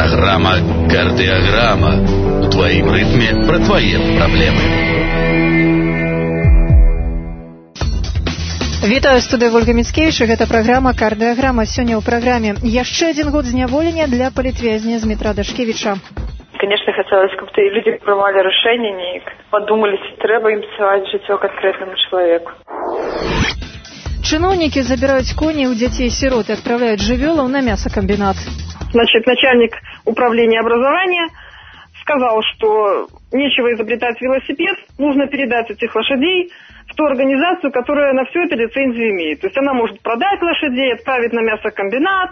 Программа «Кардиограмма» у твоим ритме про твои проблемы. Вітаю, студыя Ольга Міцкевіч, гэта праграма «Кардыаграма». Сёння ў праграме яшчэ адзін год зняволення для палітвязня Дмітра Дашкевіча. Конечно, хотелось, чтобы люди принимали решения, подумали, трэба им псаваць жыццё конкретному человеку. Чиновники забирают кони у детей-сирот и отправляют живёлов на мясокомбинат. Значит, начальник управления образования сказал, что нечего изобретать велосипед, нужно передать этих лошадей в ту организацию, которая на все это лицензию имеет. То есть она может продать лошадей, отправить на мясокомбинат.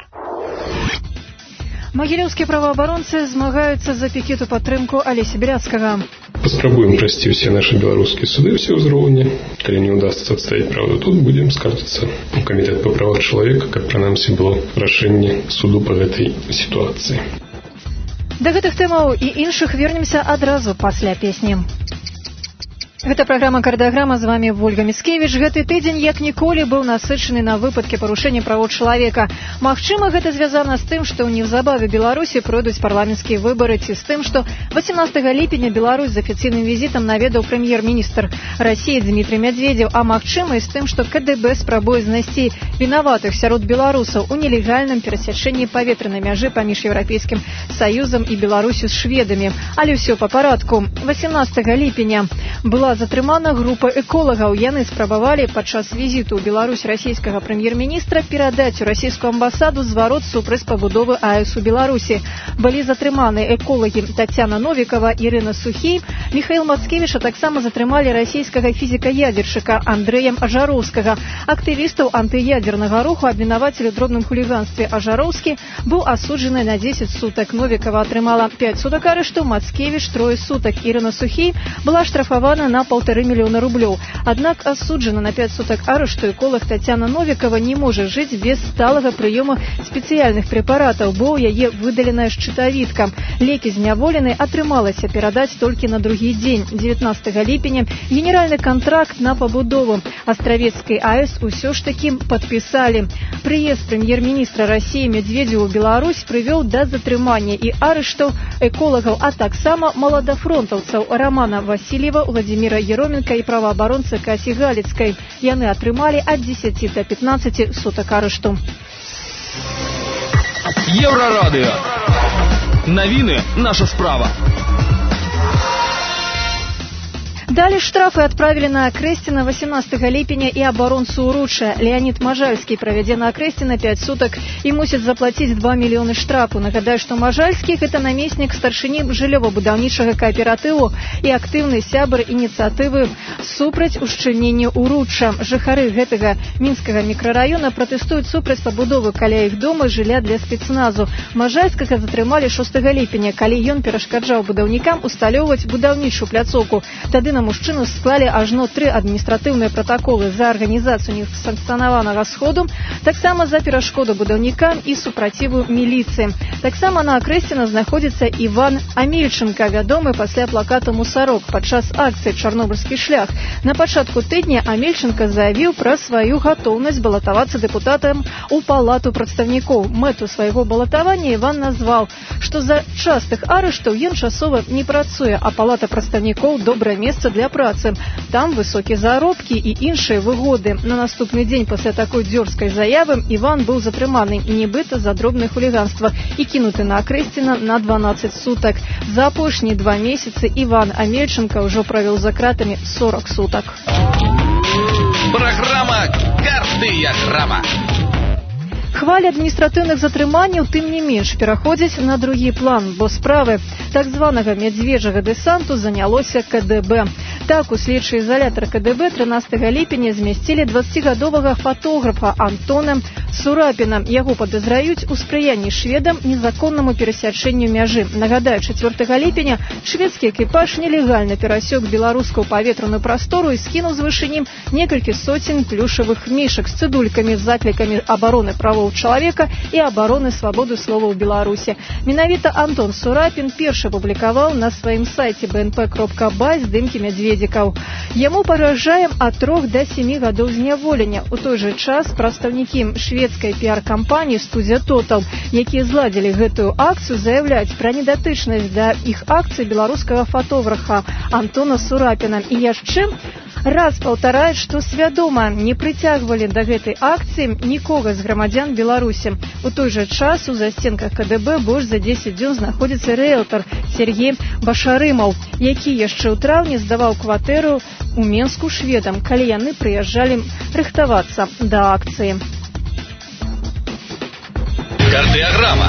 Магілёўскія праваабаронцы змагаюцца за пікет у падтрымку Алеся Беляцкага. Паспрабуем прайсці ўсе нашы беларускія суды, ўсе ўзроўні. Калі не ўдасца адстаіць праўду, тут будзем скаржыцца у камітэт па правах чалавека, каб прынамсі было рашэнне суду па гэтай сітуацыі. Да гэтых тэмаў і іншых вернемся адразу пасля песні. Гэта праграма «Кардыаграма», з вами Ольга Міцкевіч. Гэты тыдзень як ніколі быў насычаны на выпадкі парушэння правоў чалавека. Магчыма, гэта звязана з тым, што ў неўзабаве Беларусі пройдуць парламенцкія выбары, ці з тым, што 18 ліпеня Беларусь з афіцыйным візітам наведаў прэм'ер-міністр Расіі Дмітрый Медведзеў, а магчыма і з тым, што КДБ спрабуе знайсці вінаватых сярод беларусаў у нелегальным перасячэнні паветранай мяжы паміж Еўрапейскім Саюзам і Беларусю з шведамі. Але ўсё па парадку. 18 ліпеня была затрымана група эколагаў. Яны спрабавалі падчас візіту ў Беларусь расійскага прэм'ер-міністра перадаць у расійскую амбасаду зварот супраць пабудовы АЭС у Беларусі. Былі затрыманы эколагі Тацяна Новікава, Ірына Сухій, Міхаіл Мацкевіч, а таксама затрымалі расійскага фізіка-ядзершчыка Андрэя Ажароўскага. Актывістаў антыядзернага руху абвінавацілі ў дробным хуліганстве. Ажароўскі быў асуджаны на 10 сутак. Новікава атрымала 5 сутак арышту, Мацкевіч 3 сутак. Ірына Сухій была штрафавана на 1,5 мільёна рублёў. Аднак асуджана на 5 сутак арышту эколаг Тацяна Новікава не можа жыць без сталага прыёму спецыяльных прэпаратаў, бо ў яе выдаленая шчытавідка. Лекі зняволенай атрымалася перадаць толькі на другі дзень, 19 ліпеня. Генеральны кантракт на пабудову Астравецкай АЭС усё ж такі падпісалі. Прыезд прэм'ер-міністра Расіі Медведзева ў Беларусь прывёў да затрымання і арыштаў эколагаў, а таксама маладафронтаўцаў Романа Васильева, Владимира Ероменко і праваабаронцы Касі Галіцкай. Яны атрымалі ад 10 до 15 сутак арышту. Еврорадио. Новины наша справа. Далі штрафы адправілі на Акрэсціна 18 ліпеня і абаронцу Уручча. Леонід Мажальскі правядзе на Акрэсціна 5 сутак і мусіць заплаціць 2 мільёны штрафу. Нагадаю, што Мажальскі – гэта намеснік старшыні жыллёва-будаўнічага кааператыву і актыўны сябар ініцыятывы супраць ушчыльнення Уручча. Жыхары гэтага мінскага мікрараёна пратэстуюць супраць пабудовы каля іх дома жылля для спецназу. Мажальскага затрымалі 6 ліпеня, калі ён перашкаджаў будаўнікам усталёўваць будаўнічую пляцоўку. Тады на мужчыну склалі ажно 3 адміністратыўныя пратаколы за арганізацыю несанкцыянаванага сходу, таксама за перашкоду будаўнікам і супраціву міліцыі. Таксама на Акрэсціна знаходзіцца Іван Амельченка, вядомы пасля плакату «Мусарок» падчас акцыі «Чарнобыльскі шлях». На пачатку тыдня Амельченка заявіў пра сваю гатоўнасць балатавацца дэпутатам у палату прадстаўнікоў. Мэту свайго балатавання Іван назваў, што за частых арыштаў ён часова не працуе, а палата прадстаўнікоў – добрае месца для працы. Там высокія заробкі і іншыя выгоды. На наступны дзень пасля такой дзёрзкай заявы Іван быў затрыманы нібыта за дробнае хуліганства і кінуты на Акрэсціна на 12 сутак. За апошнія 2 месяцы Іван Амельченка ўжо правёў за кратамі 40 сутак. Программа «Кардыаграма». Хваля адміністратыўных затрыманняў, тым не менш, пераходзяць на другі план, бо справы так званага мядзведжага дэсанту занялося КДБ. Так, у следчы ізалятар КДБ 13 ліпеня змясцілі 20гадовага фатографа Антона Сурапіна. Яго падазраюць у спрыянні шведам незаконнаму перасячэнню мяжы. Нагадаю, 4 ліпеня шведскі экіпаж нелегальна перасёк беларускую паветраную прастору і скінуў з вышыні некалькі соцень плюшавых мішак з цыдулькамі з заклікамі абароны правоў чалавека і абароны свабоды слова ў Беларусі. Менавіта Антон Сурапін першы публікаваў на сваім сайце bnp.by здымкі мядзведзя медикаў. Яму пагражае ад 3 до 7 гадоў зняволення. У той жа час прадстаўнікі шведскай піар-кампаніі «Студия Тотал», якія зладзілі гэтую акцыю, заяўляюць пра недатычнасць да іх акцыі беларускага фотографа Антона Сурапіна. І яшчэ раз паўтараюць, што свядома не прыцягвалі да гэтай акцыі нікога з грамадзян Беларусі. У той жа час у засценках КДБ больш за 10 дзён знаходзіцца рыэлтар Сергей Башарымаў, які яшчэ ў траўні здаваў кватэру у Менску шведам, калі яны прыязджалі рыхтавацца да акцыі. Кардыаграма.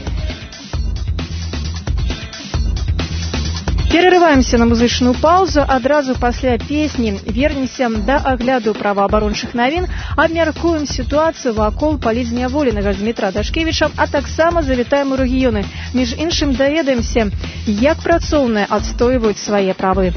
Перерываемся на музычную паузу. Адразу пасля песні вернемся да агляду праваабарончых навін, абмяркуем сітуацыю вакол палізняволенага Дмітра Дашкевіча, а таксама завітаем у рэгіёны. Між іншым даведаемся, як працоўныя адстойваюць свае правы.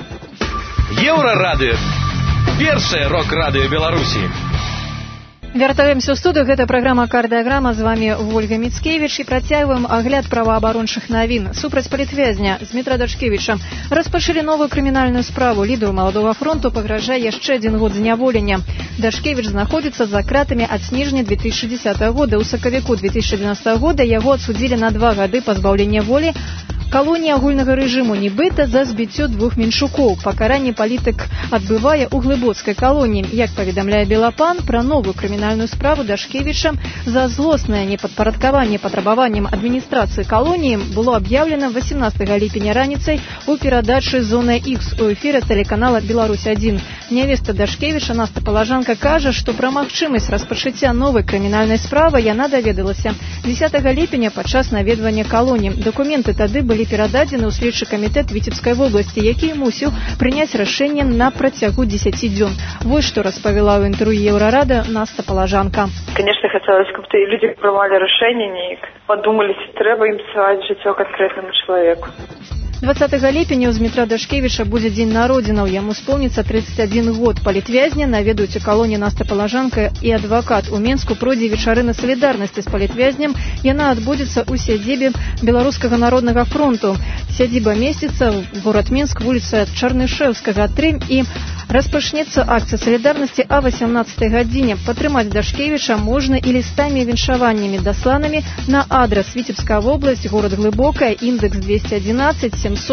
Еўрарадыё. Першае рок-радыё Беларусі. Вяртаемся ў студыю. Гэта праграма «Кардыаграма». З вами Вольга Міцкевіч і працягваем агляд праваабарончых навін. Супраць палітвязня Дмітра Дашкевіча распачалі новую крымінальную справу. Лідару Маладога фронту пагражае яшчэ 1 год зняволення. Дашкевіч знаходзіцца за кратамі ад снежня 2010 года. У сакавіку 2012 года яго адсудзілі на 2 гады пазбаўлення волі калоніі агульнага рэжыму, нібыта за збіццё 2 меншукоў. Пакаранне палітык адбывае ў глыбоцкай калоніі. Як паведамляе Белапан, пра новую крымінальную справу Дашкевіча за злоснае непадпарадкаванне патрабаванням адміністрацыі калоніі было аб'яўлена 18 ліпеня раніцай у перадачы «Зона Х» у эфіры тэлеканала «Беларусь-1». Нявеста Дашкевіча Наста Палажанка кажа, што пра магчымасць распачыцця новай крымінальнай справы яна даведалася 10 ліпеня падчас наведвання калоніі. Дакументы тады былі перададзены ў следчы камітэт Віцебскай вобласці, які мусіў прыняць рашэнне на працягу 10 дзён. Вось што распавяла ў інтэрв'ю Еўрарада Наста Палажанка. Конечно, хотелось, каб люди прымалі рашэнне, подумали, трэба ім псаваць жыццё канкрэтнаму чалавеку. 20 ліпеня у Дмітра Дашкевіча будзе дзень народзінаў. Яму споўніцца 31 год. Палітвязня наведаюць у калоніі Наста Палажанка і адвакат. У Менску пройдзе вечарына салідарнасці з палітвязнем. Яна адбудзецца ў сядзібе Беларускага народнага фронту. Сядзіба месціцца ў горад Менск, вуліца Чарнышэўскага, 3, і распачнецца акцыя салідарнасці о 18 гадзіне. Падтрымаць Дашкевіча можна і лістамі і віншаваннямі, дасланымі на адрас Віцебская вобласць, горад Глыбокая, індекс 211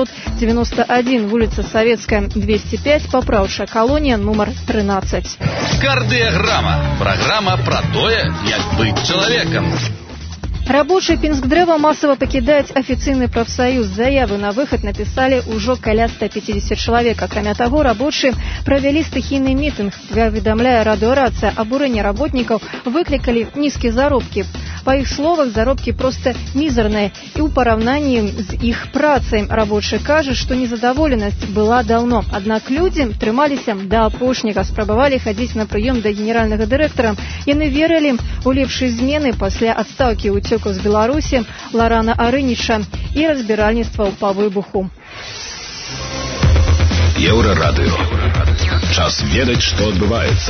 791, вуліца Савецкая, 205, папраўчая калонія, нумар 13. Кардыаграма. Праграма пра тое, як быць чалавекам. Рабочие Пінскдрэва массово пакідаюць афіцыйны прафсаюз. Заявы на выхад написали ўжо каля 150 чалавек. Акрамя таго, рабочие правялі стыхійны мітынг. Паведамляе радыёрацыя, абурэнне работнікаў выклікалі нізкія заробкі. Па іх словах, заробкі проста мізарныя і ў параўнанні з іх працай. Рабочие кажуць, што незадаволенасць была даўно. Аднак людзі трымаліся да апошняга, спрабавалі хадзіць на прыём да генеральнага дырэктара. Яны верылі ў лепшыя змены пасля адстаўкі уцёку з Беларусі Ларана Арыніча і разбіральніцтваў па выбуху. Еўрарадыё. Час ведаць, што адбываецца.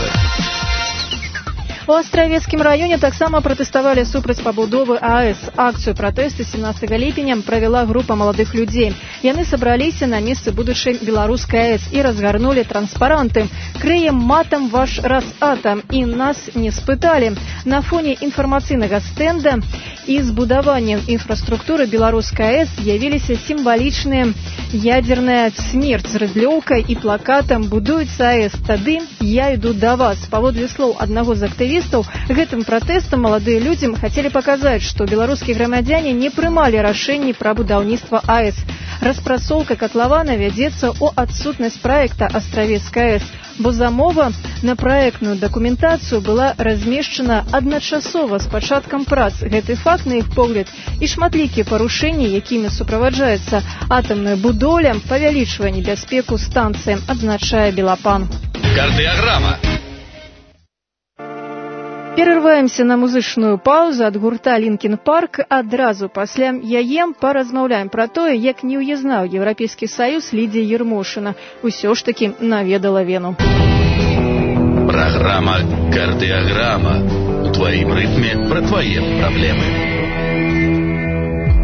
У Астравецкім раёне таксама пратэставалі супраць пабудовы АЭС. Акцыю пратэсту 17 ліпеня правяла група маладых людзей. Яны сабраліся на месцы будучай беларускай АЭС і разгарнулі транспаранты. «Крыем матам ваш Росатом» і «Нас не спыталі». На фоне інфармацыйнага стэнда і збудаваннем інфраструктуры беларускай АЭС з'явіліся сімвалічныя ядерная смерць з рыдлёўкай і плакатам «Будуецца АЭС, тады я іду да вас». Паводле слоў аднаго з актывістаў, гэтым пратэстам маладыя людзі хацелі паказаць, што беларускія грамадзяне не прымалі рашэнні пра будаўніцтва АЭС. Распрацоўка катлавана вядзецца ў адсутнасць праекта Астравецкай АЭС, бо замова на праектную дакументацыю была размешчана адначасова з пачаткам прац. Гэты факт, на іх погляд, і шматлікія парушэнні, якімі суправаджаецца атамная будоўля, павялічвае небяспеку станцыі, адзначае Белапан. Кардыаграма. Перерываемся на музычную паузу ад гурта «Лінкін Парк». Адразу пасля яе паразмаўляем пра тое, як неўязна ў Еўрапейскі Саюз Лідія Ермошына ўсё ж такі наведала Вену. Праграма «Кардыаграма». У тваім рытме пра твае праблемы.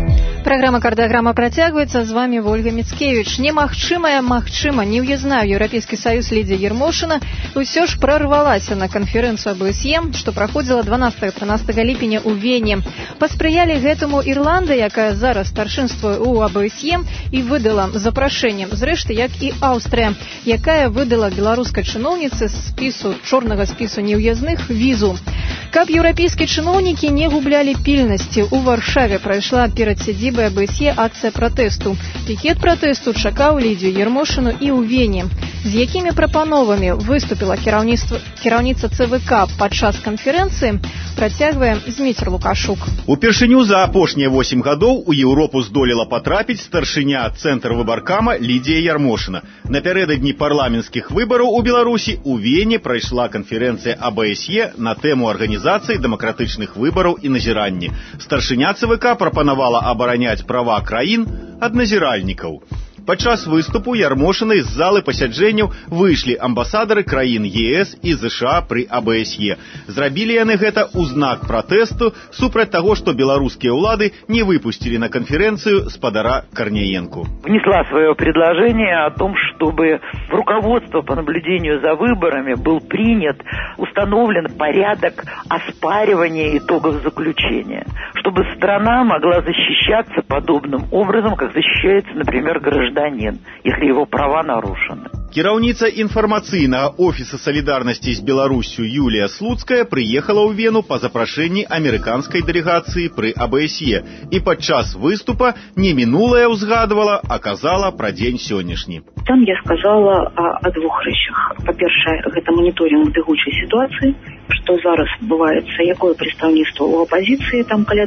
Праграма «Кардыаграма» працягваецца. З вами Ольга Мицкевич. Немагчымая, магчыма, неўязная ў Еўрапейскі саюз Лідзія Ермошына ўсё ж прорвалася на канферэнцыю АБСЕ, што праходзіла 12-13 ліпеня ў Вене. Паспрыялі гэтаму Ірландыя, якая зараз старшынствуе ў АБСЕ і выдала запрашэнне, зрэшты, як і Аўстрыя, якая выдала беларускай чыноўніцы з спісу, чорнага спісу неўязных візу. Каб еўрапейскія чыноўнікі не гублялі пільнасці, у Варшаве прайшла перад сядзібай АБСЕ акцыя пратэсту. Пікет пратэсту чакаў Лідзію Ермошыну і ў Вене. З якімі прапановамі выступіла кіраўніца ЦВК падчас канферэнцыі, працягвае Зміцер Лукашук. Упершыню за апошнія 8 гадоў у Еўропу здолела патрапіць старшыня цэнтр выбаркама Лідзія Ермошына. Напярэдадні парламенцкіх выбараў у Беларусі у Вене прайшла канферэнцыя АБСЕ на тэму арганізацыі дэмакратычных выбараў і назіранні. Старшыня ЦВК прапанавала абараняць права краін ад назіральнікаў. Падчас выступу Ярмошынай з залы пасяджэнняў выйшлі амбасадары краін ЕС і ЗША пры АБСЕ. Зрабілі яны гэта ў знак пратэсту супраць таго, што беларускія ўлады не выпустили на конференцию спадара Корниенко. Внесла свое предложение о том, чтобы в руководство по наблюдению за выборами был принят, установлен порядок оспаривания итогов заключения, чтобы страна могла защищаться подобным образом, как защищается, например, гражданин, если его права нарушены. Кіраўніца інфармацыйнага офіса салідарнасці з Беларусью Юлія Слуцкая прыехала ў Вену па запрашэнні амерыканскай дэлегацыі пры АБСЕ і падчас выступа не мінулае ўзгадвала, а казала пра дзень сённяшні. Там я сказала о двух рэчах. Па-першае, гэта моніторинг бягучай сітуацыі, што зараз адбываецца, якое прадстаўніцтва ў апазіцыі, там каля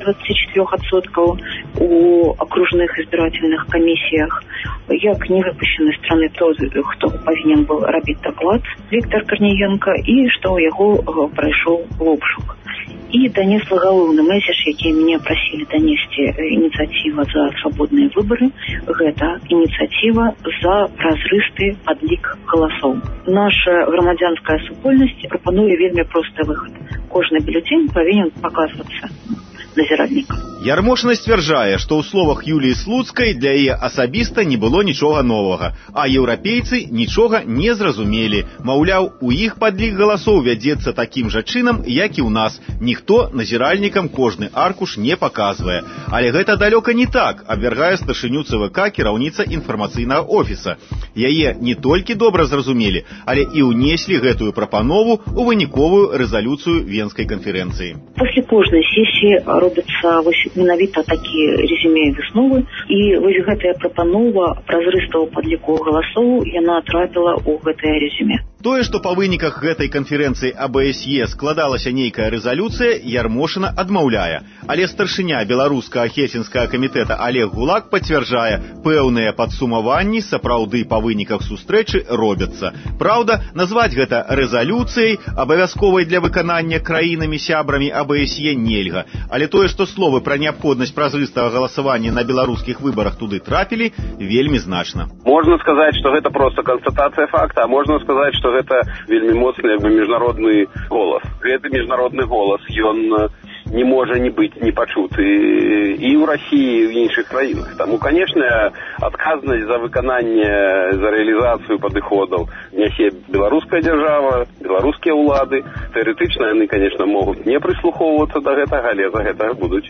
24%, у акружных избирательных камісіях, як не выпущены страны хто павінен быў рабіць доклад Віктор Корніенко, і што ў яго прайшоў обшук. І донесла галоўны месседж, які мяне прасілі данесці ініцыятыва за свабодныя выбары. Гэта ініцыятыва за празрысты падлік галасоў. Наша грамадзянская супольнасць прапануе вельмі просты выхад. Кожны бюлетень павінен паказвацца назіральнікам. Ярмошына сцвярджае, што ў словах Юліі Слуцкай для яе асабіста не было нічога новага, а еўрапейцы нічога не зразумелі. Маўляў, у іх падлік галасоў вядзецца такім жа чынам, як і ў нас. Ніхто назіральнікам кожны аркуш не паказвае. Але гэта далёка не так, абвяргае старшыню ЦВК кіраўніца інфармацыйнага офіса. Яе не толькі добра зразумелі, але і ўнеслі гэтую прапанову ў выніковую рэзалюцыю Венскай канферэнцыі. Пасля кожнай сесіі робяцца менавіта такія резюме высновы, і вось гэтая прапанова празрыстага падліку галасоў, яна трапіла ў гэтае резюме. Тое, што па выніках гэтай канферэнцыі АБСЕ складалася нейкая рэзалюцыя, Ярмошына адмаўляе. Але старшыня беларускага хельсінскага камітэта Олег Гулак пацвярджае, пэўныя падсумаванні сапраўды па выніках сустрэчы робяцца. Праўда, назваць гэта рэзалюцыяй, абавязковай для выканання краінамі-сябрамі АБСЕ нельга. Але тое, што словы пра неабходнасць празрыстага галасавання на беларускіх выбарах туды трапілі, вельмі значна. Можна сказаць, што гэта проста канстатацыя факта, а можна сказаць, што гэта вельмі моцны міжнародны голас. Гэты міжнародны голас, ён не можа не быць не пачуты і ў Расіі, і ў іншых краінах. Таму, канешне, адказнасць за выкананне, за рэалізацыю падыходаў нясе беларуская дзяржава, беларускія ўлады. Тэарэтычна яны, канешне, могуць не прыслухоўвацца да гэтага, але за гэтага будуць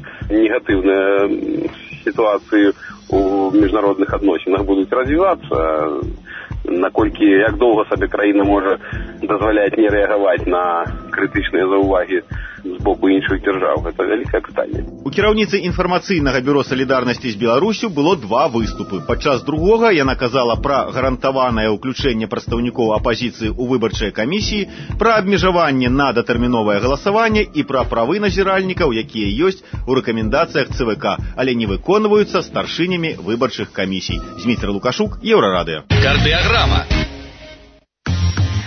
негатыўныя сітуацыі у міжнародных адносінах будуць развівацца. Наколькі, як доўга сабе краіна можа дазваляць не рэагаваць на крытычныя заўвагі з боку іншых дзяржаў. Гэта вялікае пытанне. У кіраўніцы інфармацыйнага бюро салідарнасці з Беларусю было два выступы. Падчас другога яна казала пра гарантаванае ўключэнне прадстаўнікоў апазіцыі ў выбарчыя камісіі, пра абмежаванне на датэрміновае галасаванне і пра правы назіральнікаў, якія ёсць у рэкамендацыях ЦВК, але не выконваюцца старшынямі выбарчых камісій. Зміцер Лукашук, Еўрарадыё. Кардыаграма.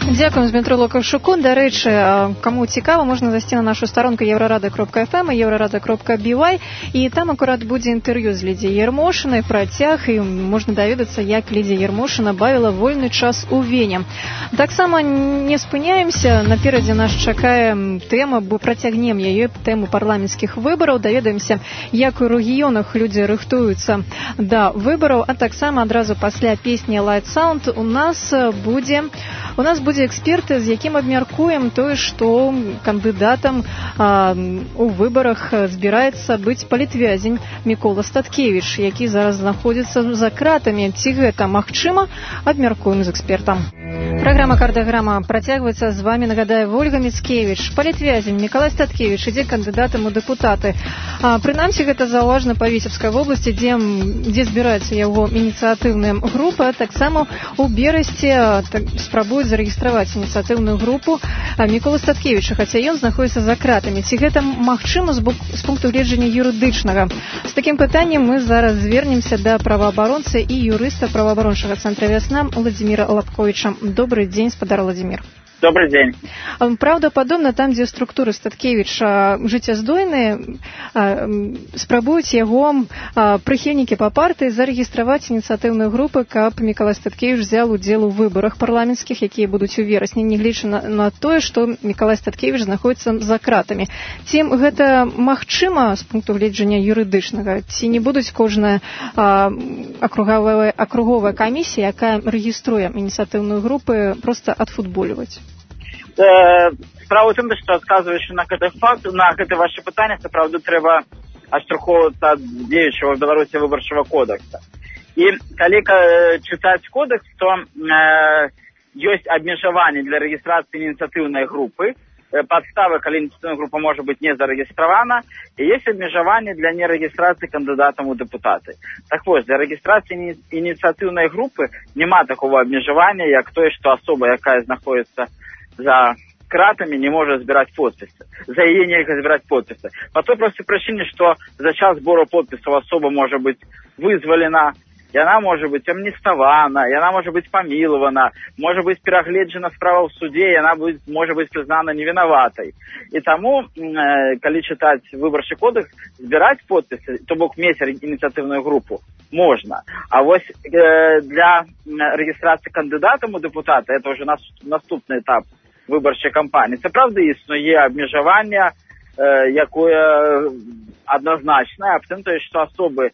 Дзякуем Дмітру Лукашуку. Дарэчы, каму цікава, можна зайсці на нашу старонку еврорада.фм і еврорада.бівай, і там акурат будзе інтэрв'ю з Лідзіяй Ярмошынай, працяг, і можна даведацца, як Лідзія Ярмошына бавіла вольны час у Вене. Таксама не спыняемся, наперадзе нас чакае тэма, бо працягнем яе, тэму парламенцкіх выбараў, даведаемся, як у рэгіёнах людзі рыхтуюцца да выбараў, а таксама адразу пасля песні Light Sound у нас будзе эксперт, з якім абмяркуем тое, што кандыдатам у выбарах збіраецца быць палітвязень Мікола Статкевіч, які зараз знаходзіцца за кратамі. Ці гэта магчыма, абмяркуем з экспертам. Праграма «Кардаграма» працягваецца. З вами, нагадаю, Ольга Міцкевіч. Палітвязень Міколай Статкевіч ідзе кандыдатам у дэпутаты. Прынамсі, гэта заўважна па Віцебскай вобласці, дзе збіраецца яго ініцыятыўная група. Таксама у Берасці спрабуюць зарэгістраваць ініцыятыўную групу Міколы Статкевіча, хаця ён знаходіцца за кратамі. Ці гэта магчыма з пункту гледжання юрыдычнага? З такім пытаннем мы зараз звернемся да праваабаронцы і юрыста праваабарончага цэнтра «Вясна» Владзіміра Лапковіча. Добрый день, спадар Владимир. Добрый день. Праўдападобна, там, дзе структуры Статкевіча жыццяздойныя, спрабуюць яго прыхільнікі па партыі зарэгістраваць ініцыятыўныя групы, каб Міколай Статкевіч взял удзел у выбарах парламенцкіх, якія будуць у верасні, нягледзячы на тое, што Міколай Статкевіч знаходіцца за кратамі. Ці гэта магчыма з пункту гледжання юрыдычнага? Ці не будуць кожная акруговая камісія, якая рэгіструе ініцыятыўныя групы, проста адфутбольваць? Справа ў тым, што адказваючы на гэты факт, на гэта ваше пытанне, сапраўды трэба адштурхоўвацца ад дзеючага ў Беларусі выбарчага кодекса. І калі чытаць кодекс, то ёсць абмежаванні для рэгістрацыі ініцыятыўнай групы, падставы, калі ініцыятыўная група можа быць не зарэгістравана, і ёсць абмежаванні для нерэгістрацыі кандыдатам у дэпутаты. Так вось, для рэгістрацыі ініцыятыўнай групы няма такого абмежавання, як тое, што асоба, якая знаходіцца за кратами, не может збирать подписи. За ее нельзя збирать подписи. По той простой причине, что за час сбора подписов особа может быть вызволена, и она может быть амнистована, и она может быть помилована, может быть перегледжена справа в суде, и она может быть признана невиноватой. И тому, коли читать выборчий кодекс, збирать подписи, то бок вместе инициативную группу можно. А вот для регистрации кандидатам у депутата, это уже наступный этап выборчай кампанії. Це правда існує обмежування, яке однозначне, а потім те, що особи,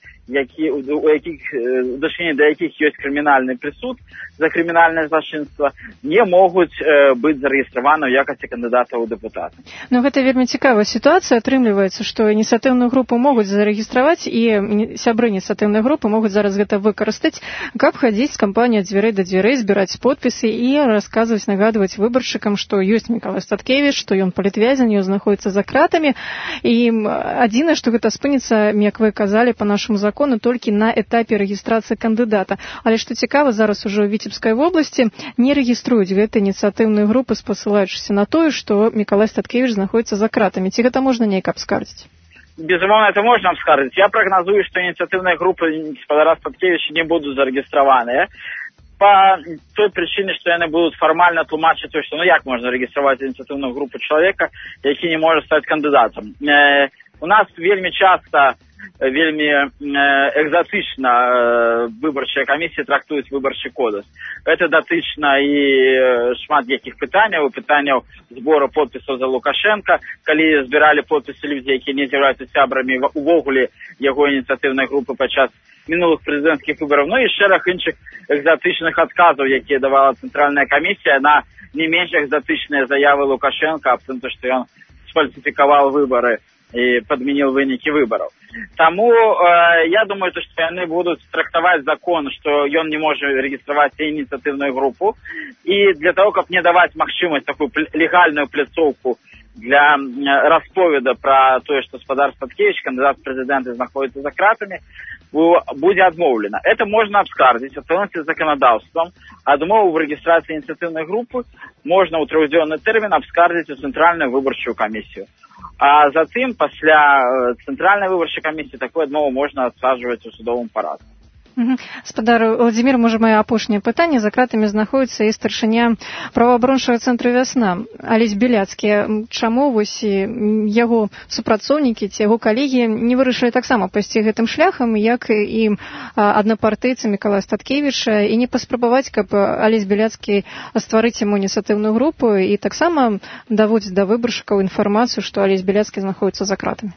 до яких є кримінальний присуд за кримінальне злочинство, не можуть бути зареєстровані в якості кандидата у депутати. Ну, гэта вельмі цікавая сітуацыя. Атрымліваецца, што ініцыятыўную групу могуць зарэгістраваць, і сябры ініцыятыўнай групы могуць зараз гэта выкарыстаць, каб хадзіць з кампаніі ад дзвярэй да дзвярэй, збіраць подпісы і расказваць, нагадваць выбаршчыкам, што ёсць Міколай Статкевіч, што ён палітвязень, ён знаходіцца за кратамі. І адзінае, што гэта спыніцца, як вы казалі, па нашаму закону, толькі на этапе рэгістрацыі кандыдата. Але што цікава, зараз ужо ў Віцебскай вобласці не рэгіструюць гэтыя ініцыятыўныя групы, спасылаючыся на тое, што Міколай Статкевіч знаходіцца за кратамі. Ці гэта можна неяк абскардзіць? Безумоўна, это можна абскардзіць. Я прагназую, што ініцыятыўныя групы спадара Статкевіча не будуць зарэгістраваныя по той причине, что яны будут формально тлумачыць, что ну як можна рэгістраваць ініцыятыўную групу чалавека, які не можа стаць кандыдатам. У нас вельмі часта вельмі экзотычна выбарчыя камісіі трактуюць выбарчы кодекс. Это датычна і шмат якіх пытанняў збору подпісаў за Лукашенко, калі збіралі подпісы людзей, якія не з'яўляюцца сябрамі увогуле яго ініцыятыўнай групы падчас мінулых прэзідэнцкіх выбараў, ну і шэраг іншых экзотычных адказаў, якія давала цэнтральная камісія на не менш экзотычныя заявы Лукашенко аб тым, што ён сфальсіфікаваў выбары и подменил вынікі выборов. Тому я думаю, что яны будут трактовать закон, что он не может регистрировать инициативную группу. И для того, как не давать магчымасць такую легальную пляцоўку для расповеда про то, что спадар Статкевич, кандидат в президенты, находится за кратами, будет отмовлено. Это можно абскардзіць, адпаведна законодаўствам. Адмову в регистрации инициативной группы можно ў трыхдзённы тэрмін абскардзіць у Центральную выбарчую комиссию. А затым, пасля Центральной выбарчай комиссии, такую адмову можно адсаджваць у судовым парадку. Спадар Владзімір, можа, мае апошняе пытанне. За кратамі знаходіцца і старшыня праваабарончага цэнтру «Вясна» Алесь Беляцкі. Чаму вось яго супрацоўнікі ці яго калегі не вырашылі таксама пайсці гэтым шляхам, як і аднапартыйцы Мікалая Статкевіча, і не паспрабаваць, каб Алесь Беляцкі стварыць яму ініцыятыўную групу і таксама даводзіць да выбаршчыкаў інфармацыю, што Алесь Беляцкі знаходіцца за кратамі?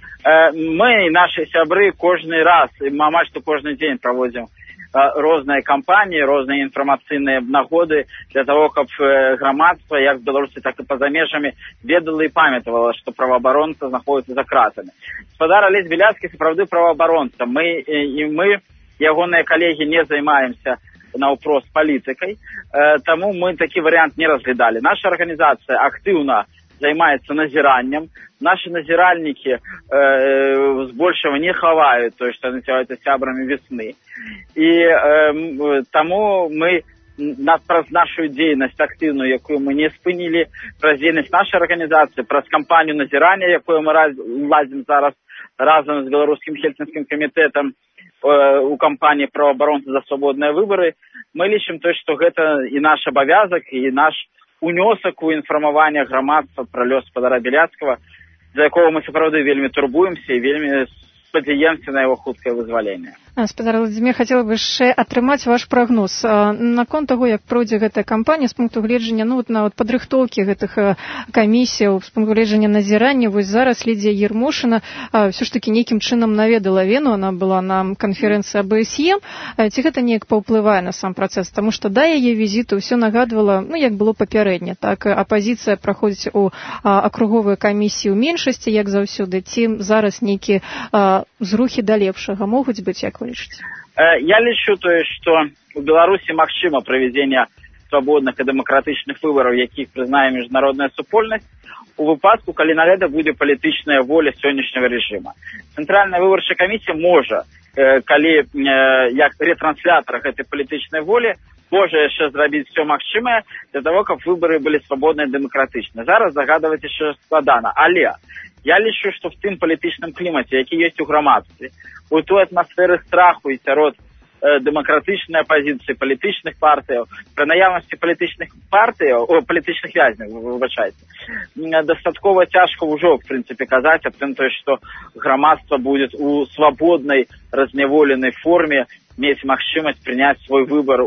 Мы, наши сябры, кожны раз, амаль што кожны дзень праводзім розныя кампаніі, розныя інфармацыйныя нагоды для того, каб грамадства, як в Беларусі, так і па-за межамі, ведала і памятавала, што праваабаронца знаходіцца за кратамі. Спадар Алесь Беляцкі сапраўды праваабаронца. Мы, ягоныя калегі, не займаемся наўпрост палітыкай, таму мы такі варыянт не разглядалі. Наша арганізацыя актыўна займаецца назіраннем. Наши назіральнікі збольшага не хаваюць тое, што называюцца сябрамі весны. І таму мы праз нашу дзейнасць актыўную, якую мы не спынілі, праз дзейнасць нашай арганізацыі, праз кампанію назірання, якую мы ладзім зараз разам з беларускім хельсінскім камітэтам у кампаніі праваабаронцы за свабодныя выбары, мы лічым тое, што гэта і наш абавязак, і наш унёсак у інфармаванне грамадства пра лёс спадара Беляцкага, за якого мы сапраўды вельмі турбуемся і вельмі спадзяемся на яго хуткае вызваленне. Спадар Владзімір, хацела бы яшчэ атрымаць ваш прагноз наконт таго, як пройдзе гэтая кампанія з пункту гледжання, падрыхтоўкі гэтых камісіяў, з пункту гледжання назірання. Вось зараз Лідія Ярмошына ўсё ж такі нейкім чынам наведала Вену, она была на канферэнцыі АБСЕ. Ці гэта неяк паўплывае на сам працэс? Таму што да яе візіту ўсё нагадвала, як было папярэдне. Так, апазіцыя праходзіць у акруговыя камісіі ў меншасці, як заўсёды, ці зараз нейкія зрухі да лепшага могуць быць, як вы лічыце? Я лічу тое, што у Беларусі магчыма правядзенне свабодных і дэмакратычных выбараў, якіх прызнае міжнародная супольнасць, у выпадку, калі на гэта будзе палітычная воля сённяшняга рэжыма. Цэнтральная выбарчая камісія можа, калі як ретранслятар гэтай палітычнай волі, можа яшчэ зрабіць все магчымае для того, каб выбары былі свабодныя і дэмакратычныя. Зараз загадваць яшчэ складана, але я лічу, што в тым палітычным клімаце, які ёсць у грамадстве, у той атмасферы страху і сярод дэмакратычнай апазіцыі, палітычных партыяў, пры наяўнасці палітычных вязняў, выбачайце, дастаткова цяжка ўжо, в прынцыпе, казаць аб тым, што грамадства будзе у свабоднай, разняволенай форме мець магчымасць прыняць свой выбар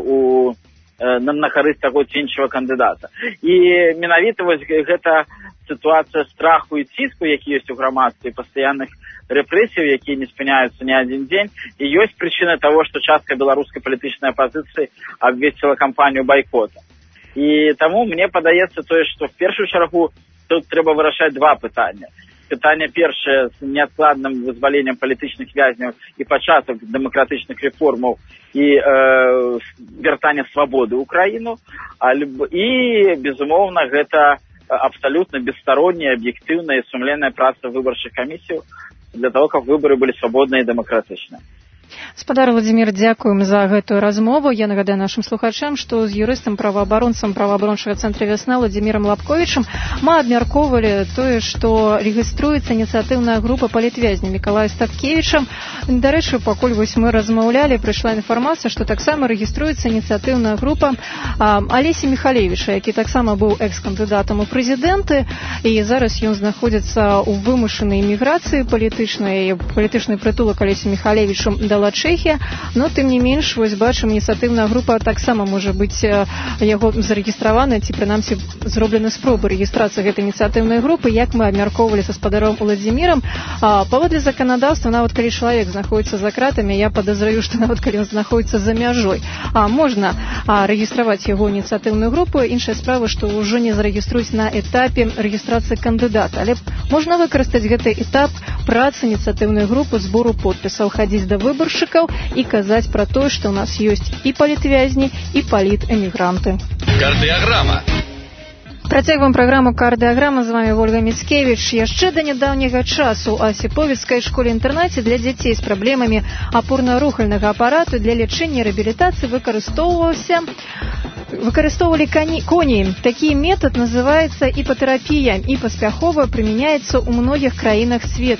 на карысць таго ці іншага кандыдата. І менавіта вось гэта сітуацыя страху і ціску, які ёсць у грамадстве, пастаянных рэпрэсіяў, якія не спыняюцца ні адзін дзень, і ёсць прычына таго, што частка беларускай палітычнай апазіцыі абвесціла кампанію байкота. І таму мне падаецца тое, што в першую чаргу тут трэба вырашаць два пытання. Пытанне першае з неадкладным вызваленнем палітычных вязняў і пачатак дэмакратычных рэформаў і вяртання свабоды ў краіну, і, безумоўна, гэта абсалютна бесстаронняя, аб'ектыўная і сумленная праца выбарчых камісіяў для того, каб выбары былі свабодныя і дэмакратычныя. Спадар Владзімір, дзякуем за гэтую размову. Я нагадаю нашим слухачам, што з юрыстам праваабаронцам праваабарончага цэнтра «Вясна» Владзімірам Лапковічам мы абмяркоўвалі тое, што рэгіструецца ініцыятыўная група палітвязня Мікалая Статкевічам. Дарэчы, пакуль вось мы размаўлялі, прыйшла інфармацыя, што таксама рэгіструецца ініцыятыўная група Алесі Міхалевіча, які таксама быў экс-кандыдатам у прэзідэнты, і зараз ён знаходзіцца ў вымушанай эміграцыі палітычнай прытулак Алесі Міхалевічу дала Чэхія, но тым не менш, вось бачым, ініцыятыўная група таксама можа быць яго зарэгістравана, ці прынамсі зроблены спробы рэгістрацыі гэтай ініцыятыўнай групы, як мы абмяркоўвалі са спадаром Владзімірам. Паводле заканадаўства, нават калі чалавек знаходіцца за кратамі, я падазраю, што нават калі ён знаходіцца за мяжой, можна рэгістраваць яго ініцыятыўную групу. Іншая справа, што ўжо не зарэгіструюць на этапе рэгістрацыі кандыдата, але можна выкарыстаць гэты этап працы ініцыятыўнай групы, збору подпісаў, хадзіць да выбаршчыкаў і казаць пра тое, што ў нас ёсць і палітвязні, і палітэмігранты. Кардыаграма. Працягваем праграму «Кардыаграма». З вами Ольга Міцкевіч. Яшчэ да нядаўняга часу ў Асіповіцкай школе-інтэрнаце для дзяцей з праблемамі апорна-рухальнага апарату для лячэння і рэабілітацыі выкарыстоўвалі коні. Такі метод называецца іпатэрапія і паспяхова прымяняецца ў многіх краінах свету.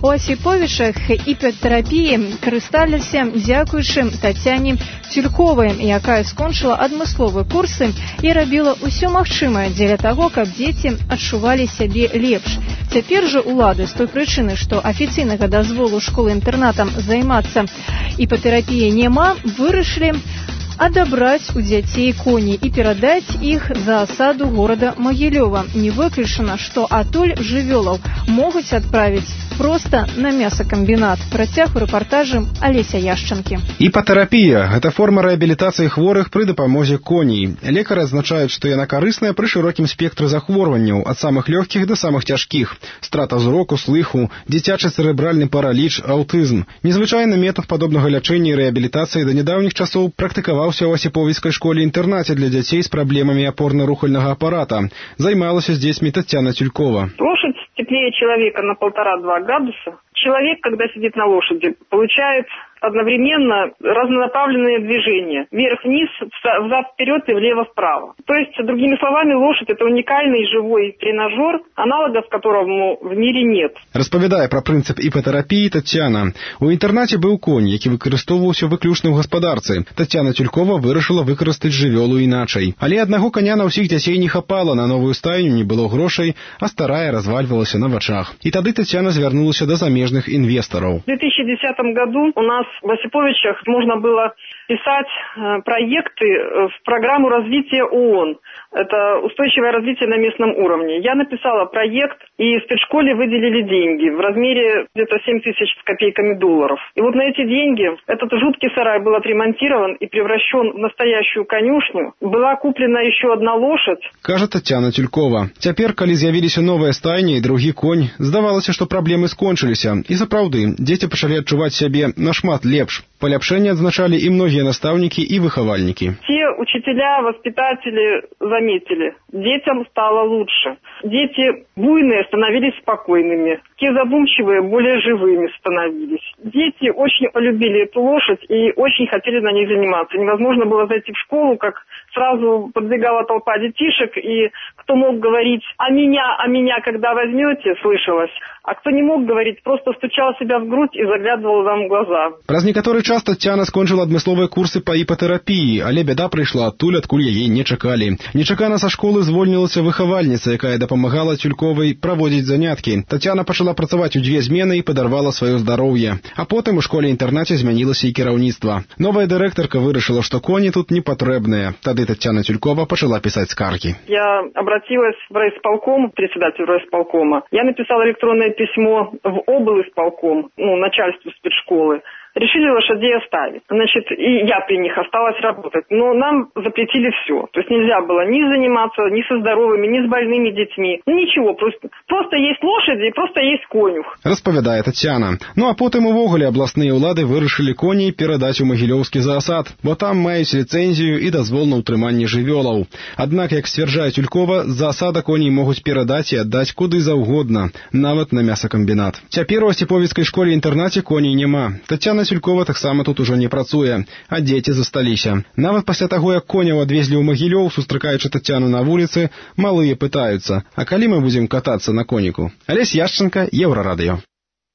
У Асіповічах іпатэрапіі карысталіся дзякуючы Тацяне Тюльковай, якая скончыла адмысловыя курсы і рабіла ўсё магчымае дзеля таго, каб дзеці адчувалі сябе лепш. Цяпер жа улады з той прычыны, што афіцыйнага дазволу школы-інтэрнатам займацца іпатэрапіяй няма, вырашылі адабраць у дзяцей коні і перадаць іх за асаду горада Магілёва. Не выключана, што атоль жывёлаў могуць адправіць проста на мясакамбінат. Працяг у рэпартажы Алеся Яшчанкі. Іпатэрапія – гэта форма рэабілітацыі хворых пры дапамозе коней. Лекары адзначаюць, што яна карысная пры шырокім спектры захворванняў, ад самых лёгкіх да самых цяжкіх. Страта зроку, слыху, дзіцячы цэрэбральны параліч, аўтызм. Незвычайны метад падобнага лячэння і рэабілітацыі да нядаўніх часоў практыкаваўся ў Асіповіцкай школе-інтэрнаце для дзяцей з праблемамі апорна-рухальнага апарата. Займалася з дзецьмі Тацяна Тюлькова. Лошадь теплее человека на 1,5-2 градуса. Человек, когда сидит на лошади, получает одновременно разнонаправленные движения. Вверх-вниз, взад-вперед и влево-вправо. То есть, другими словами, лошадь – это уникальный живой тренажер, аналогов которому в мире нет. Распавядае пра прынцып іпатэрапіі Тацяна. У інтэрнаце быў конь, які выкарыстоўваўся выключна ў гаспадарцы. Тацяна Тюлькова вырашыла выкарыстаць жывёлу іначай. Але аднаго коня на ўсіх дзяцей не хапала, на новую стайню не было грошай, а старая развальвалася на вачах. І тады Тацяна звярнулася да замежных инвесторов. В 2010 году у нас в Осиповичах можно было писать проекты в программу развития ООН. Это устойчивое развитие на местном уровне. Я написала проект, и в спецшколе выделили деньги в размере где-то 7 тысяч с копейками долларов. И вот на эти деньги этот жуткий сарай был отремонтирован и превращен в настоящую конюшню. Была куплена еще одна лошадь. Кажа Тацяна Тюлькова. Теперь, когда з'явились новая стайня и другие конь, здавалось, что проблемы скончились. И сапраўды, дети пачалі адчуваць сябе нашмат лепш. Поляпшэнне адзначалі и многие наставники и выхавальники. Все учителя, воспитатели заметили, детям стало лучше. Дети буйные становились спокойными, те задумчивые более живыми становились. Дети очень полюбили эту лошадь и очень хотели на ней заниматься. Невозможно было зайти в школу, как сразу подбегала толпа детишек, и кто мог говорить а меня, когда возьмете», слышалось, а кто не мог говорить, просто стучал себя в грудь и заглядывал вам в глаза. Праз некаторы час Тацяна скончыла адмысловыя курсы па іпатэрапіі, але бяда прыйшла адтуль, адкуль яе не чакалі. Нечакана са школы звольнілася выхавальніца, якая дапамагала Тюльковай праводзіць заняткі. Тацяна пачала працаваць у 2 змены і падарвала сваё здароўе. А потым у школе-інтэрнаце змянілася і кіраўніцтва. Новая дырэктарка вырашыла, што коні тут не патрэбныя. Тады Тацяна Тюлькова пачала пісаць скаргі. Я обратилась в райисполком, председателю райисполкома. Я написала электронное письмо в облисполком, начальству спецшколы. Решили лошадей оставить. Значит, и я при них осталась работать. Но нам запретили все. То есть нельзя было ни заниматься ни со здоровыми, ни с больными детьми. Ничего, просто есть лошади и просто есть конюх. Распавядае Тацяна. Ну а потым увогуле абласныя ўлады вырашылі коней перадаць у Магілёўскі заасад, бо там маюць ліцэнзію і дазвол на ўтрыманне жывёлаў. Аднак, як сцвярджае Тюлькова, з заасада коней могуць перадаць і аддаць куды заўгодна, нават на мясакамбінат. Цяпер у Асіповіцкай школе-інтэрнаце коней няма. Тацяна Тюлькова таксама тут ужо не працуе, а дзеці засталіся. Нават пасля таго, як коняў адвезлі ў Магілёў, сустракаючы Тацяну на вуліцы, малыя пытаюцца, а калі мы будзем катацца на коніку? Алесь Яшчанка, Еўрарадыё.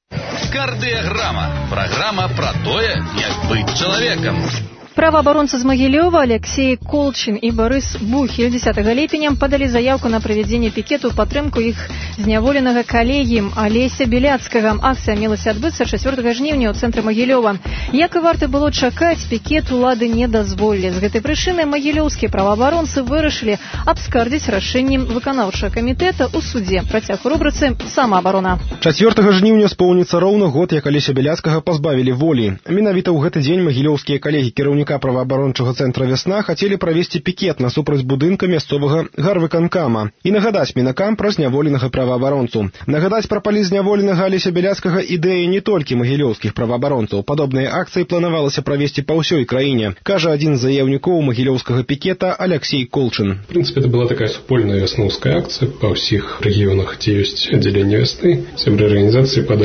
Кардыяграма. Программа про тое, як быць чалавекам. Праваабаронцы з Магілёва Алексей Колчин и Борис Бухель 10 ліпеня подали заявку на проведение пикету ў падтрымку іх зняволенага калегі Алеся Беляцкага. Акцыя мелася адбыцца 4 жніўня ў цэнтры Магілёва. Як і варта было чакаць, пікет улады не дазволілі. З гэтай прычыны магілёўскія праваабаронцы вырашылі абскардзіць рашэннем выканаўчага камітэта ў судзе. Працяг у рубрыцы «Самаабарона». 4 жніўня споўніцца роўна год, як Алеся Беляцкага пазбавілі волі. Менавіта ў гэты дзень магілёўскія калегі кіраўніка праваабарончага цэнтра «Вясна» хацелі правесці пікет насупраць будынка мясцовага гарвыканкама і нагадаць мінакам пра зняволенага праваабаронцу. Нагадаць пра палі зняволенага Алеся Беляцкага ідэя не толькі магілёўскіх праваабаронцаў. Падобныя акцыі планавалася правесці па ўсёй краіне, кажа адзін з заяўнікоў магілёўскага пікета Алексей Колчин. В принципе, это была такая супольная вясноўская акция по всех регионах, где есть отделение «Весны». Сябры организации подали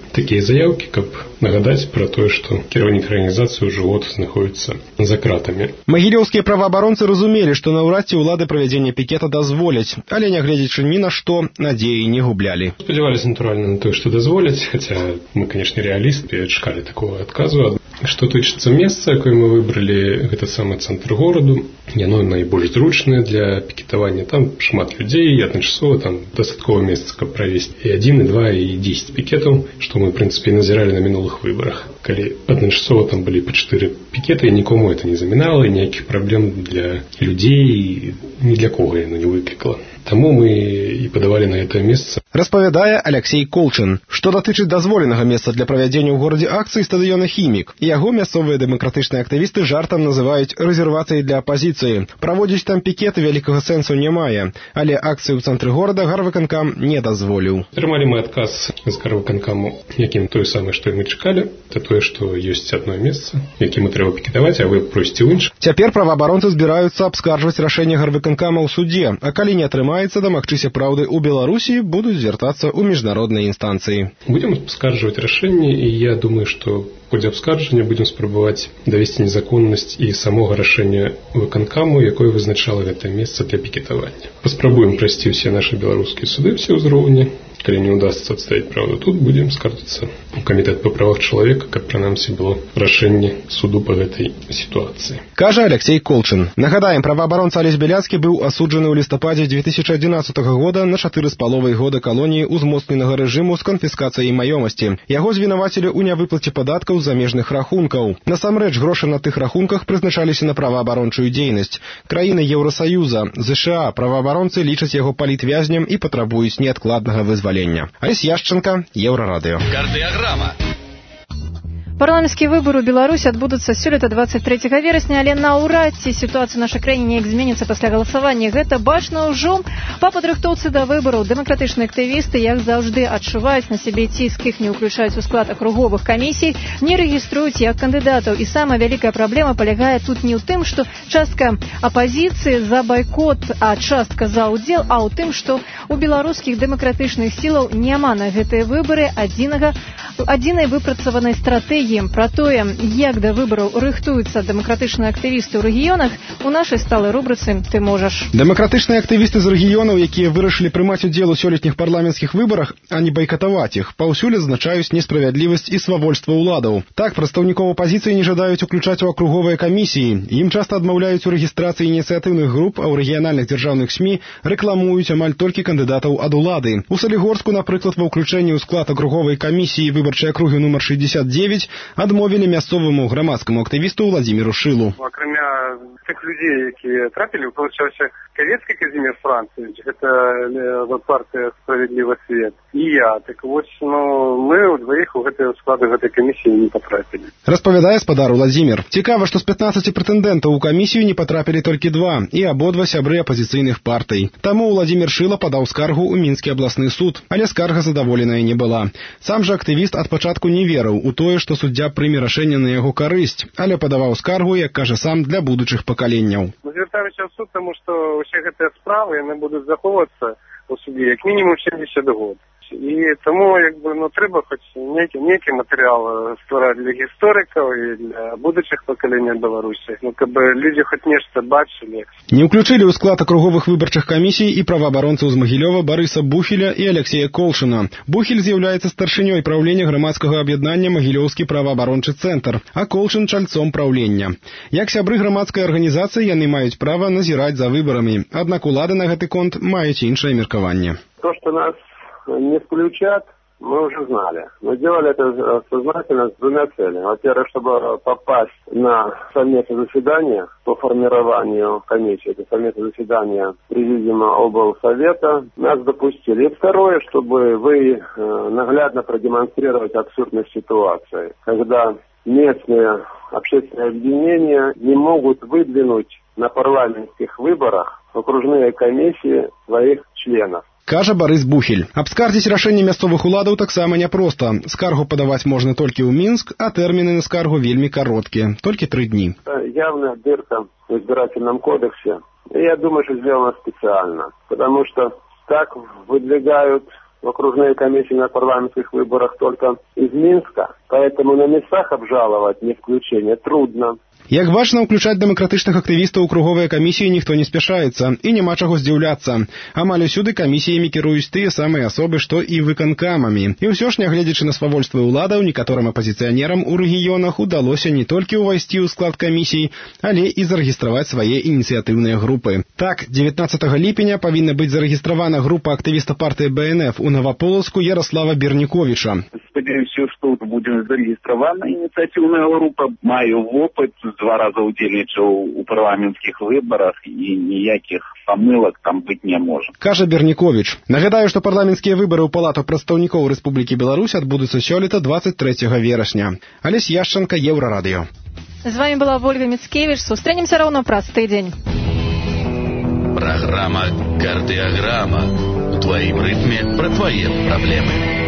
такія заяўкі, каб нагадаць пра тое, што кіраўнік арганізацыі ўжо год знаходіцца за кратамі. Магілёўскія праваабаронцы разумелі, што наўрад ці ўлады правядзення пікета дазволяць, але нягледзячы ні на што, надзеі не гублялі. Спадзяваліся, натуральна, на тое, што дазволяць, хаця мы, канешне, рэалісты, чакалі такога адказу. Што тычыцца месца, якое мы выбралі, гэта самы цэнтр гораду. Яно найбольш зручнае для пікетавання. Там шмат людзей, адначасова там дастаткова месца, каб правесці і 1, і 2, і 10 пікетаў, што мы, в прынцыпе, назіралі на мінулых выбарах. Калі адначасова там былі па 4 пікеты, і нікому это не замінала, і ніякіх праблем для людзей ні для кого яно не выклікала. Таму мы і падавалі на гэта месца. Распавядае Алексей Колчин. Што датычыць дазволенага месца для правядзення ў горадзе акцыі стадыёна «Хімік». Яго мясцовыя дэмакратычныя актывісты жартам называюць рэзервацыяй для апазіцыі. Праводзіць там пікеты вялікага сэнсу не мае, але акцыю ў цэнтры горада гарвыканкам не дазволіў. Атрымалі мы адказ з гарвыканкаму, якім тое самае, што і мы чакалі. Это тое, што ёсць адно месца, якім трэба пікетаваць, а вы просіце ў інш. Цяпер праваабаронцы збіраюцца абскарджваць рашэнне гарвыканкама ў судзе, а калі не атрымаецца дамагчыся праўды ў Беларусі, будуць звяртацца ў міжнародныя інстанцыі. Будзем абскарджваць рашэнне, і я думаю, што в ходе абскарджання будзем спрабаваць давесці незаконнасць і самога рашэння выканкаму, якое вызначала гэта месца для пікетавання. Паспрабуем прайсці ўсе нашы беларускія суды, ўсе ўзроўні. Калі не удастся адстаіць праўду тут, будзем скардзіцца ў камітэт па правах чалавека, каб прынамсі было рашэнне суду па гэтай сітуацыі. Кажа Алексей Колчин. Нагадаем, праваабаронца Алесь Бяляцкі быў асуджаны ў лістападзе 2011 года на 4,5 года калоніі ўзмоцненага рэжыму з канфіскацыяй маёмасці. Яго звінавацілі ў нявыплаце падаткаў з замежных рахункаў. Насамрэч, грошы на тых рахунках прызначаліся на праваабарончую дзейнасць. Краіны Еўрасаюза, ЗША, праваабаронцы лічаць яго палітвязням і патрабуюць неадкладнага вызвалення. Алесь Яшченко, Еўрарадыё. Кардыаграма. Парламенцкія выбары ў Беларусі адбудуцца сёлета 23 верасня, але наўрад ці сітуацыя ў нашай краіне неяк зменіцца пасля галасавання. Гэта бачна ўжо па падрыхтоўцы да выбараў. Дэмакратычныя актывісты, як заўжды, адчуваюць на сябе ціск, іх не ўключаюць у склад акруговых камісій, не рэгіструюць як кандыдатаў. І самая вялікая праблема палягае тут не ў тым, што частка апазіцыі за байкот, а частка за ўдзел, а ў тым, што у беларускіх дэмакратычных сілаў няма на гэтыя выбары адзінай выпрацаванай стратэгіі. Пра тое, як да выбараў рыхтуюцца дэмакратычныя актывісты ў рэгіёнах, у нашай сталай рубрыцы «Ты можаш». Дэмакратычныя актывісты з рэгіёнаў, якія вырашылі прымаць удзел у сёлетніх парламенцкіх выбарах, а не байкатаваць іх, паўсюль адзначаюць несправядлівасць і свавольства ўладаў. Так, прадстаўнікоў апазіцыі не жадаюць уключаць у акруговыя камісіі. Ім часта адмаўляюць у рэгістрацыі ініцыятыўных груп, а ў рэгіянальных дзяржаўных СМІ рэкламуюць амаль толькі кандыдатаў ад улады. У Салігорску, напрыклад, ва ўключэнні ў склад акруговай камісіі выбарчай акругі нумар 69 адмовілі мясцоваму грамадскаму актывісту Владзіміру Шылу. Акрамя тых людзей, якія трапілі, получаўся Кавецкі Казімір Францевич, гэта партыя «Справядлівы свет», і я. Так вось, мы ўдваіх у гэтыя склады гэтай камісіі не патрапілі. Распавядае спадар Владзімір. Цікава, што з 15 прэтэндэнтаў у камісію не патрапілі толькі 2, і абодва сябры апазіцыйных партый. Таму Владзімір Шыла падаў скаргу ў Мінскі абласны суд, але скарга задаволеная не была. Сам жа актывіст ад пачатку не верыў у тое, што суддзя прыме рашэнне на яго карысць, але падаваў скаргу, як кажа сам, для будучых пакаленняў. Мы звяртаемся ў суд, таму што ўсе гэтыя справы яны будуць захоўвацца ў судзе як мінімум 70 год. І таму трэба хоць нейкі матэрыял ствараць для гісторыкаў і для будучых пакаленняў Беларусі, каб людзі хоць нешта бачылі. Не ўключылі ў склад акруговых выбарчых камісій і праваабаронцаў з Магілёва Барыса Бухеля і Алексея Колшина. Бухель з'яўляецца старшынёй праўлення грамадскага аб'яднання Магілёўскі праваабарончы цэнтр, а Колшин чальцом праўлення. Як сябры грамадскай арганізацыі яны маюць права назіраць за выбарамі, аднак улады на гэты конт маюць іншае меркаванне. То, что нас не включат, мы уже знали. Мы делали это сознательно с двумя целями. Во-первых, чтобы попасть на совместное заседание по формированию комиссии, это совместное заседание Президиума облсовета, нас допустили. И второе, чтобы вы наглядно продемонстрировать абсурдность ситуации, когда местные общественные объединения не могут выдвинуть на парламентских выборах в окружные комиссии своих членов. Кажа Барыс Бухель. Абскардзіць рашэнне мясцовых уладаў таксама няпроста. Скаргу падаваць можна толькі ў Мінск, а тэрміны на скаргу вельмі кароткія, толькі 3 дні. Явная дырка в избирательном кодексе. И я думаю, что сделано специально, потому что так выдвигают в окружные комиссии на парламентских выборах только из Минска, поэтому на местах обжаловать не включение трудно. Як бачна, уключаць дэмакратычных актывістаў у круговыя камісіі ніхто не спяшаецца, і няма чаго здзіўляцца. Амаль усюды камісіямі кіруюць тыя самыя асобы, што і выканкамамі. І ўсё ж, нягледзячы на свавольствы ўладаў, некаторым апазіцыянерам у рэгіёнах удалося не толькі ўвайсці ў склад камісій, але і зарэгістраваць свае ініцыятыўныя групы. Так, 19 ліпеня павінна быць зарэгістравана група актывіста партыі БНФ у Новополоцку Ярослава Берніковіча. Спадзяюся, што будзе зарэгістравана ініцыятыўная група. Маю вопыт, 2 раза удзельнічаў у парламенцкіх выбарах, і ніякіх памылак там быць не можа. Кажа Берніковіч. Нагадаю, што парламенцкія выбары ў Палату прадстаўнікоў Рэспублікі Беларусь адбудуцца сёлета 23 верасня. Алесь Яшчанка, Еўрарадыё. З вами была Ольга Мицкевич. Сустрэнемся роўна праз тыдзень. Программа «Кардиограмма». У твоим ритме про твои проблемы.